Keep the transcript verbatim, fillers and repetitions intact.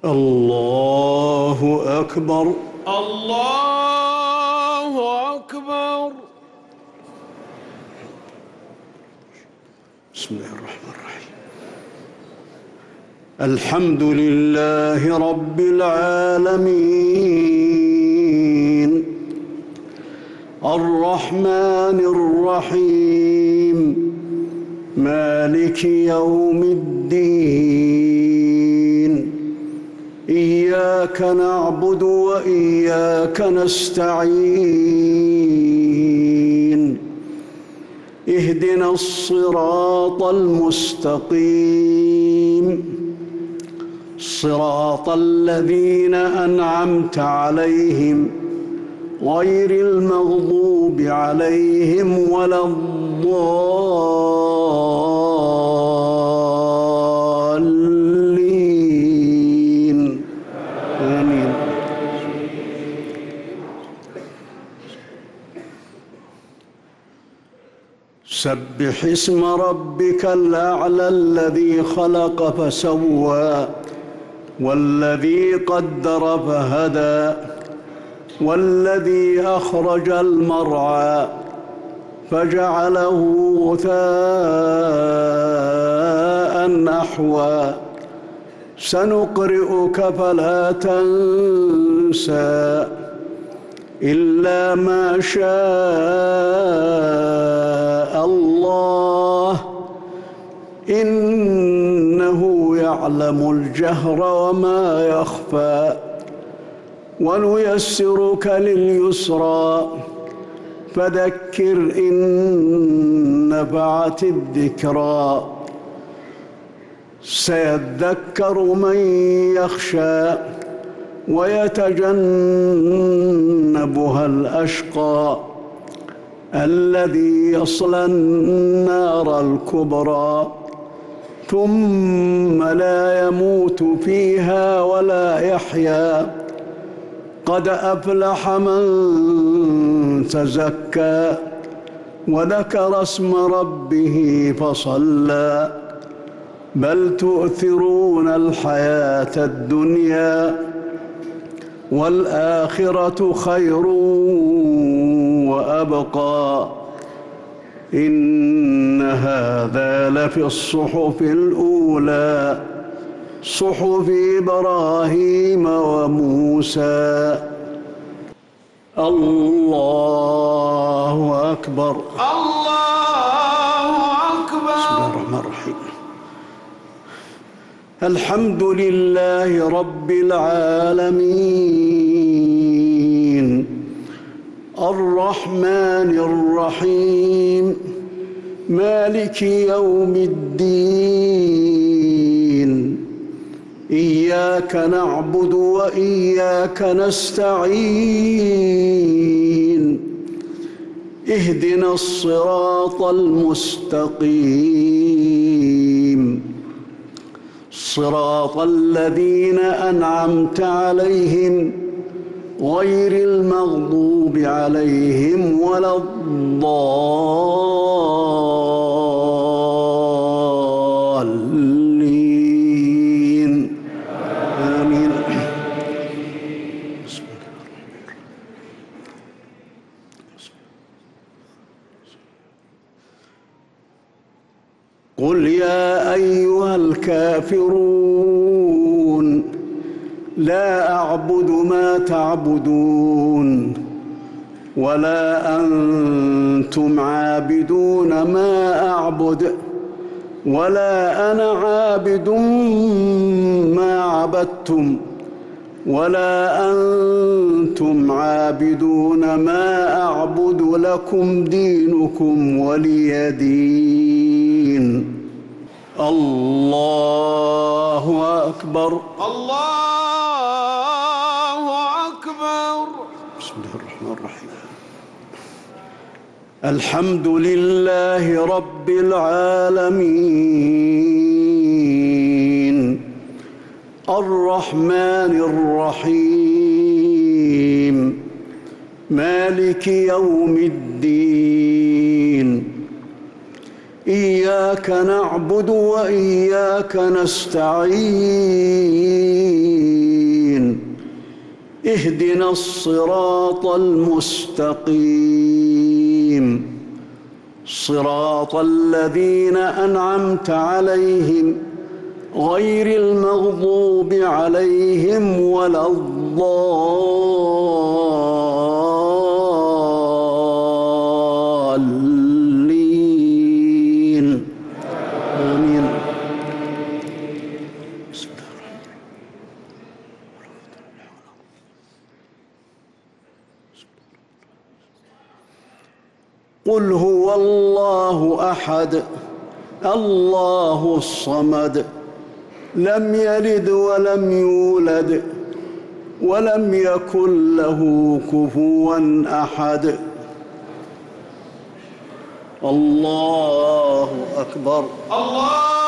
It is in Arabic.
الله أكبر. الله أكبر. بسم الله الرحمن الرحيم. الحمد لله رب العالمين الرحمن الرحيم مالك يوم الدين إياك نعبد وإياك نستعين اهدنا الصراط المستقيم صراط الذين أنعمت عليهم غير المغضوب عليهم ولا الضالين آمين. سبح اسم ربك الأعلى الذي خلق فسوى والذي قدر فهدى والذي أخرج المرعى فجعله غثاء أحوى سنقرئك فلا تنسى إلا ما شاء الله إنه يعلم الجهر وما يخفى ونيسرك لليسرى فذكر إن نفعت الذكرى سيذكر من يخشى ويتجنبها الأشقى الذي يصلى النار الكبرى ثم لا يموت فيها ولا يحيا قد أفلح من تزكى وذكر اسم ربه فصلى بل تؤثرون الحياة الدنيا والآخرة خير وأبقى إن هذا لفي الصحف الأولى صحف إبراهيم وموسى. الله أكبر. الله أكبر. بسم الله الرحمن الرحيم. الحمد لله رب العالمين الرحمن الرحيم مالك يوم الدين إياك نعبد وإياك نستعين اهدنا الصراط المستقيم صراط الذين أنعمت عليهم غير المغضوب عليهم ولا الضالين آمين. قل يا أيها الكافرون لا أعبد ما تعبدون ولا أنتم عابدون ما أعبد ولا أنا عابد ما عبدتم ولا أنتم عابدون ما أعبد لكم دينكم ولي دين. الله أكبر. الله أكبر. بسم الله الرحمن الرحيم. الحمد لله رب العالمين الرحمن الرحيم مالك يوم الدين إياك نعبد وإياك نستعين اهدنا الصراط المستقيم صراط الذين أنعمت عليهم غير المغضوب عليهم ولا الضالين آمين. بسم الله قل هو الله أحد الله الصمد لم يلد ولم يولد ولم يكن له كفوا أحد. الله أكبر. الله